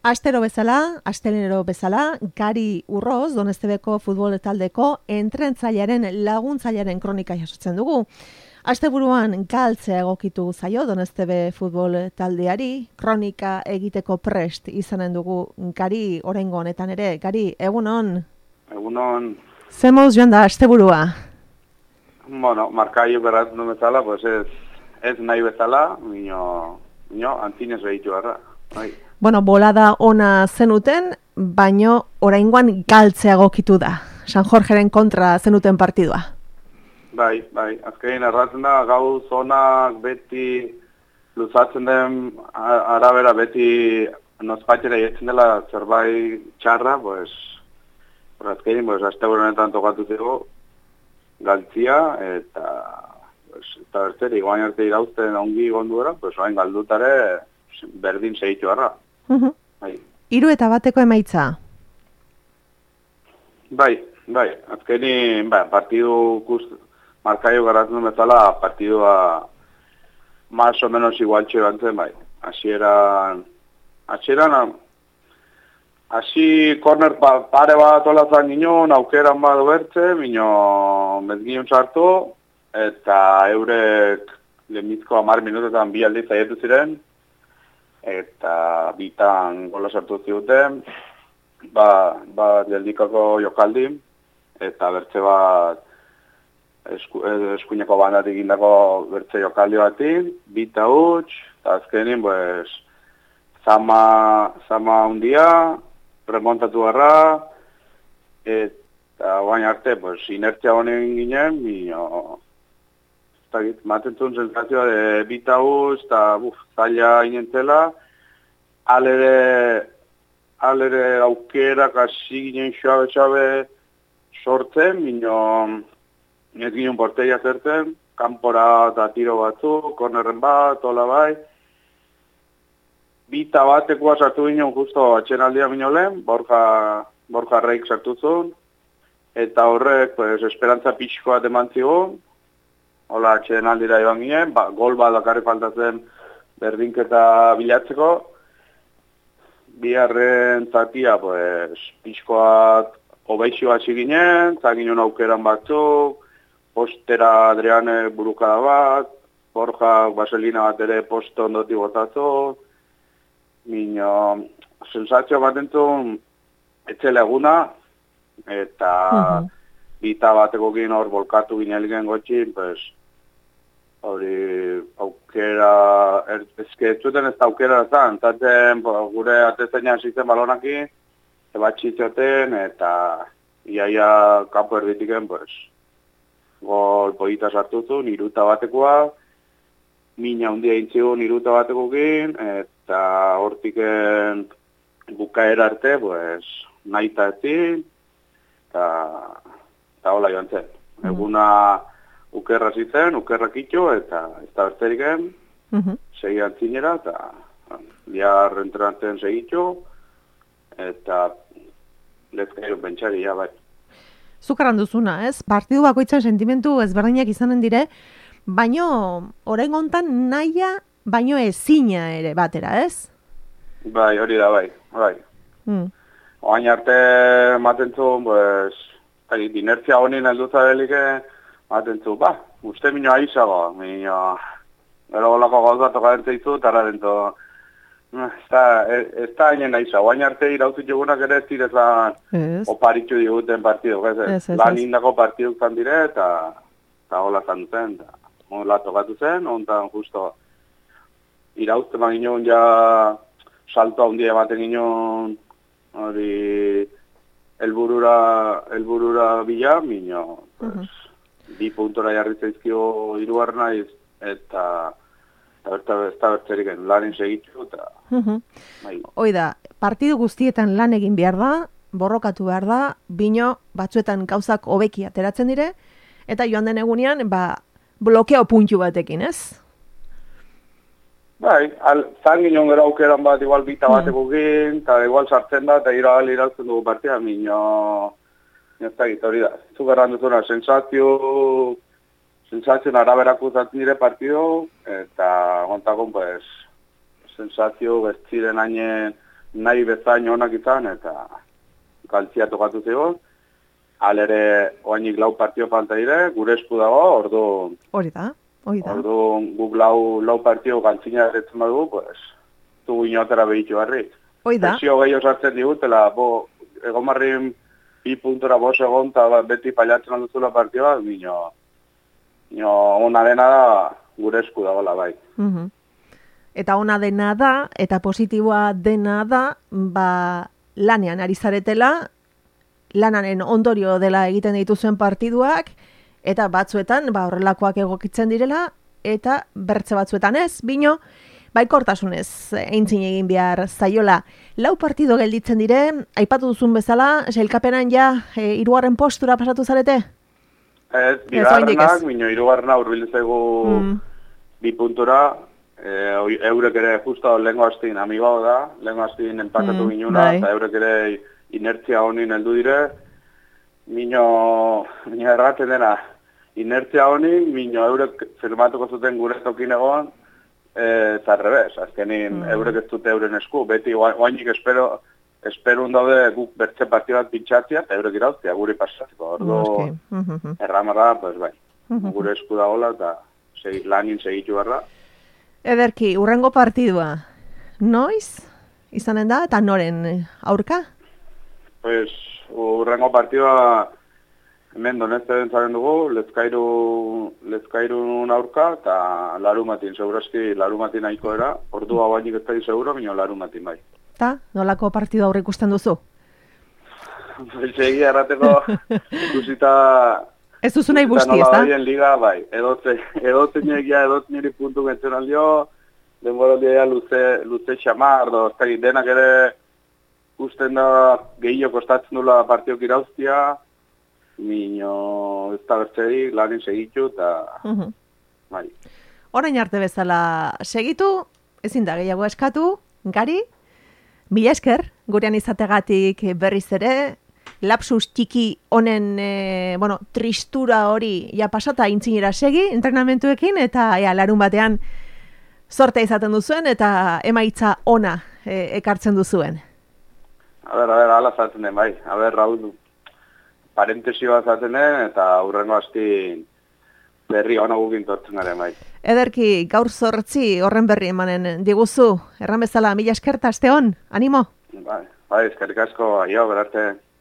Astelenero bezala, Gari Urroz, Donestebeko futbol taldeko entrentzailearen laguntzailearen kronika jasotzen dugu. Asteburuan galtzea egokitu zaio Donestebe futbol taldeari, kronika egiteko prest izanen dugu Gari oraingo honetan ere. Gari, egunon? Egunon. Ze moduz joan da asteburua? Bueno, markaio berratu bezala, pues ez nahi bezala, mino antinez behitu garra. Bueno, bolada ona zenuten, baino oraingoan galtzea egokitu da. San Jorgeren kontra zenuten partidua. Bai. Azkenean erratzen da, gauz onak beti luzatzen den arabera beti nospatxera jetzen dela zerbait txarra, pues azkenean, pues asteburu honetan tokatu zego galtzia, eta berteri, guain arte irauzten ongi gonduera, pues oain galdutare berdin segitu garra. Bai. 3-1 emaitza. Bai. Azkenean, partidu markaio garatzen bezala, partidua más o menos igualtxe bantzen, bai. Hasi korner pare bat olazan ginen, aukeran bat bertze, mezginen sartu, eta eurek lehenbizko 10 minutetan 2 aldiz aietu ziren, eta bitan gola sartu ziguten, geldikako jokaldi, eta bertze bat eskuineko bandatik indako bertze jokaldi batik, bita huts, eta azkenin, pues, zama hundia, remontatu garra, eta guain arte, pues, inertzia honen ginen, matentzun sensazioa de bita huts, eta zaila inentzela, alere aukerak hasi ginen xabe sortzen, ez ginen porteria zertzen, kanpora eta tiro batzu, kornerren bat, hola bai. Bita batekoa sartu ginen justo atxenaldia minolen, Borja Reik sartu zuen, eta horrek pues, esperantza pixkoa eman zigun, hola atxenaldira joan ginen, gol bat dakarri faltatzen berdinketa bilatzeko, biharren zatia, pues, pixkoak obeixio hasi ginen, zaginen aukeran batzuk, postera Adriane burukada bat, Borja Vaselina bat ere posto ondoti botatu, sensazio bat entzun etxele eguna, eta bita bateko ginen hor bolkatu ginen elgen gotxin, pues, hori aukera, ez zuten ez da aukera zan, zaten gure atezainan zitzen balonaki, ebatxitzaten, eta iaia kampo erditiken, pues, gol poita sartu zuen, 3-1, mina hundia intzigun 3-1 eta hortiken bukaera arte, pues, nahita etzin, eta hola joan zen. Eguna ukerra zitzen, ukerrak itxo, eta ez da berteriken, segian zinera, eta bihar entrenatzen segitxo, eta lezkairo pentsari, ja, bai. Zukarran duzuna, ez? Partidu bakoitzan sentimentu ezberdinak izanen dire, baino orain hontan nahia, baino ezina ere batera, ez? Bai, hori da, bai. Oain arte matentzun, pues, inertzia honin helduza belike, matentzun, uste minio aizago, gero golako gauza tokaden zeizu, eta rarento, ez da hainen aiza, oain arte irauzit jogunak ere ez direzan oparitxu diguten partidu, lan indako partiduk zan dire, eta hola zan zen, hola tokatu zen, ontan justo irauzte ma ginen ja salto handia ematen ginen hori elburura bila, pues, 2 puntora jarri zaizkio hirugarren naiz, eta ez da bertzerik lanin segitzu, eta... Oida, partidu guztietan lan egin behar da, borrokatu behar da, bino batzuetan gauzak hobeki ateratzen dire, eta joan den egunean, blokeo puntu batekin, ez? Bai, zan ginen gero aukeran bat, igual bita bateko gin, eta igual sartzen da, eta irautzen dugu partia, ez da gita hori da. Zugarran duzuna, sensazioen araberako zaten dire partido, eta gontakon, pues, sensazio bertziren hainen nahi bezain onak izan, eta galtzia tokatu zego. Alere, oainik 4 partio falta dire, gure esku dago, ordu... Hori da. Ordu guk 4 partio galtzina eretzen badugu, pues, dugu inotera behitu barri. Hoi da. Presio gehiago sartzen digutela, egon barrin 2 puntora 5 egon, eta beti pailatzen alduzula partioa, mino ona dena da gure esku dagoela, bai. Eta ona dena da, eta positiboa dena da, lanean ari zaretela, lanaren ondorio dela egiten dituzuen partiduak, eta batzuetan horrelakoak egokitzen direla, eta bertze batzuetan ez, bino, baikortasunez eintzin egin behar zaiola. 4 partido gelditzen dire, aipatu duzun bezala, sailkapenan ja 3. postura pasatu zarete? Ez, bigarrenak, bino 3. hurbiltzegu 2 puntura, eurek ere justo lehenko hastin amigo da, lehenko hastin empatatu ginuna, eta eurek ere inertzia honin heldu dire, mino erraten dena, inertzia honin, mino eurek firmatuko zuten gure tokin egon, zarrebez, azkenin eurek ez dute euren esku, beti oainik esperun daude guk bertze partio bat pintxatzia, eta eurek irauztia, guri pasatzeko, ordo erramarra, pues bai, gure esku dagoela, eta lanin segitu barra. Ederki, urrengo partidua, noiz izanen da, eta noren aurka? Pues, urrengo partidua hemen Donetze bentzaren dugu, Lezkairun aurka, eta Larumatin, segurazki Larumatin nahiko era, ordua bainik ez da seguro, minio Larumatin bai. Ta, nolako partidua aurre ikusten duzu? Egia errateko ikusita... Ez duzu nahi busti, ez da? Liga, bai, edotzen egia, edotzen niri puntu gentzen aldio, denboraldia luze xamar, denak ere usten da gehiago kostatzen dula partiok irauztia, minio ez da bertzeri, lanin segitu, eta bai. Orain arte bezala segitu, ezin da gehiago eskatu, Gari, mila esker, gurean izategatik berriz ere, lapsus txiki honen, tristura hori ja pasata intzinera segi, entrenamentuekin, eta larun batean sortea izaten duzuen, eta emaitza ona ekartzen duzuen. A ber, ala zaten den, bai. A ber, Raúl, parentesioa zaten den, eta hurrengo asti berri hona gukin tortzen garen, bai. Ederki, gaur 8 horren berri emanen diguzu, erran bezala, mila eskerta, aste hon, animo? Bai, eskerrik asko, aio, berarte.